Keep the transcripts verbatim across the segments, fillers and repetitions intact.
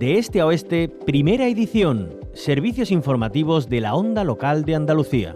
De este a oeste, primera edición. Servicios informativos de la Onda Local de Andalucía.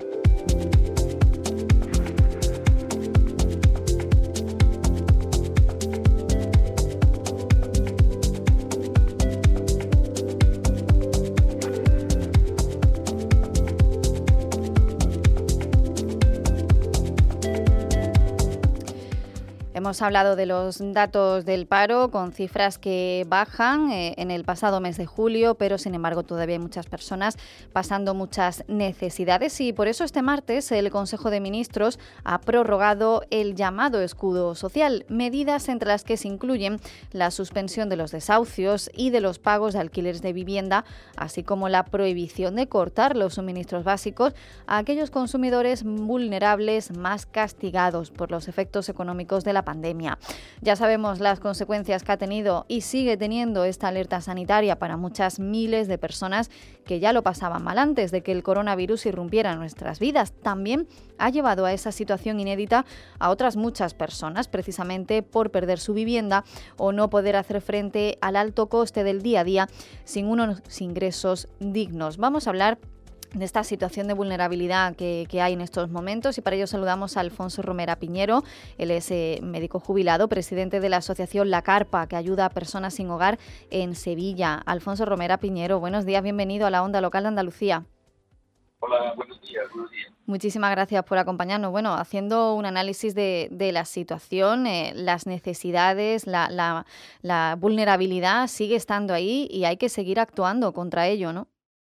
Hemos hablado de los datos del paro con cifras que bajan eh, en el pasado mes de julio, pero sin embargo todavía hay muchas personas pasando muchas necesidades y por eso este martes el Consejo de Ministros ha prorrogado el llamado escudo social, medidas entre las que se incluyen la suspensión de los desahucios y de los pagos de alquileres de vivienda, así como la prohibición de cortar los suministros básicos a aquellos consumidores vulnerables más castigados por los efectos económicos de la pandemia. Pandemia. Ya sabemos las consecuencias que ha tenido y sigue teniendo esta alerta sanitaria para muchas miles de personas que ya lo pasaban mal antes de que el coronavirus irrumpiera en nuestras vidas. También ha llevado a esa situación inédita a otras muchas personas, precisamente por perder su vivienda o no poder hacer frente al alto coste del día a día sin unos ingresos dignos. Vamos a hablar de esta situación de vulnerabilidad que, que hay en estos momentos y para ello saludamos a Alfonso Romera Piñero. Él es eh, médico jubilado, presidente de la asociación La Carpa, que ayuda a personas sin hogar en Sevilla. Alfonso Romera Piñero, buenos días, bienvenido a la Onda Local de Andalucía. Hola, buenos días, buenos días. Muchísimas gracias por acompañarnos. Bueno, haciendo un análisis de, de la situación, eh, las necesidades, la, la, la vulnerabilidad sigue estando ahí y hay que seguir actuando contra ello, ¿no?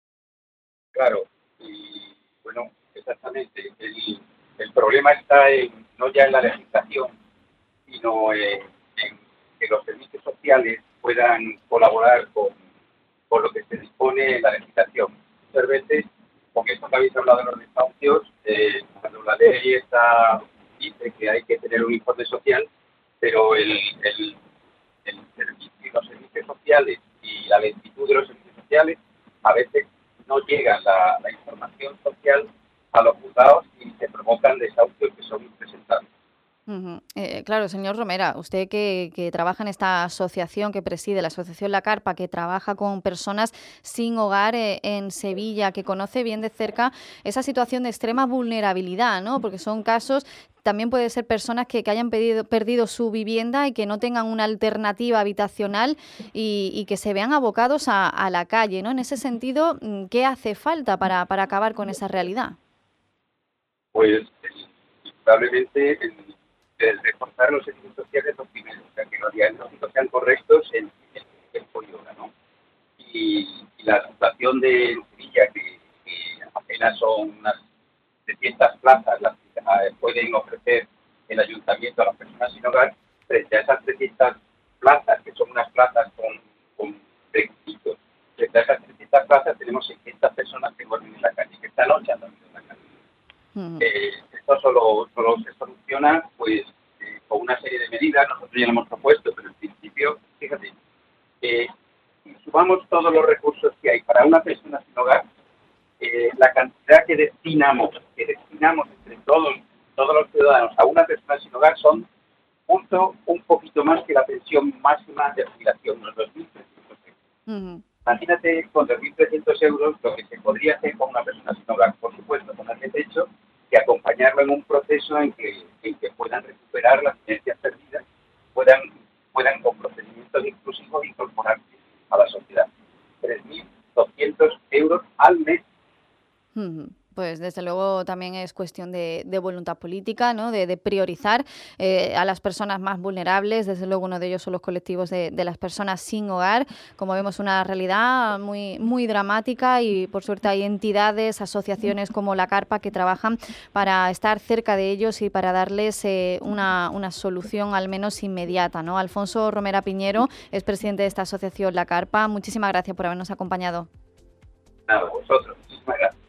Claro, y bueno, exactamente. El, el problema está en, no ya en la legislación, sino en, en que los servicios sociales puedan colaborar con, con lo que se dispone en la legislación. Muchas veces, con esto que habéis hablado de los desahucios, eh, cuando la ley está, dice que hay que tener un informe social, pero el, el, el servicio, los servicios sociales y la lentitud de los servicios sociales a veces no llega la, la información social a los juzgados y se provocan desahucios que son impresentables. Uh-huh. Eh, claro, señor Romera, usted que, que trabaja en esta asociación que preside, la Asociación La Carpa, que trabaja con personas sin hogar eh, en Sevilla, que conoce bien de cerca esa situación de extrema vulnerabilidad, ¿no? Porque son casos, también puede ser personas que, que hayan pedido, perdido su vivienda y que no tengan una alternativa habitacional y, y que se vean abocados a, a la calle, ¿no? En ese sentido, ¿qué hace falta para, para acabar con esa realidad? Pues, indudablemente, el el reforzar los servicios sociales lo primero, o sea, que los diagnósticos sean correctos en el tiempo y hora, ¿no? Y, y la situación de Sevilla, que, que apenas son unas trescientas plazas las que eh, pueden ofrecer el ayuntamiento a las personas sin hogar, frente a esas trescientas plazas, que son unas plazas con, con requisitos, frente a esas trescientas plazas tenemos seiscientas personas que duermen en la calle, que esta noche han dormido en la calle. Uh-huh. Eh, esto solo, solo se soluciona pues eh, con una serie de medidas. Nosotros ya lo hemos propuesto, pero en principio, fíjate, eh, si sumamos todos los recursos que hay para una persona sin hogar, eh, la cantidad que destinamos, que destinamos entre todos, todos los ciudadanos a una persona sin hogar son punto un poquito más que la pensión máxima de jubilación, unos dos mil trescientos euros. Uh-huh. Imagínate con dos mil trescientos euros lo que se podría hacer con una persona sin hogar. Por supuesto, con el hecho de acompañarlo en un proceso en que, en que puedan recuperar las tenencias perdidas, puedan, puedan con procedimientos inclusivos incorporarse a la sociedad. tres mil doscientos euros al mes. Uh-huh. Pues desde luego también es cuestión de, de voluntad política, ¿no? De, de priorizar eh, a las personas más vulnerables. Desde luego uno de ellos son los colectivos de, de las personas sin hogar. Como vemos, una realidad muy, muy dramática y por suerte hay entidades, asociaciones como La Carpa que trabajan para estar cerca de ellos y para darles eh, una, una solución al menos inmediata, ¿no? Alfonso Romera Piñero es presidente de esta asociación La Carpa. Muchísimas gracias por habernos acompañado. Nada, vosotros. Muchísimas gracias.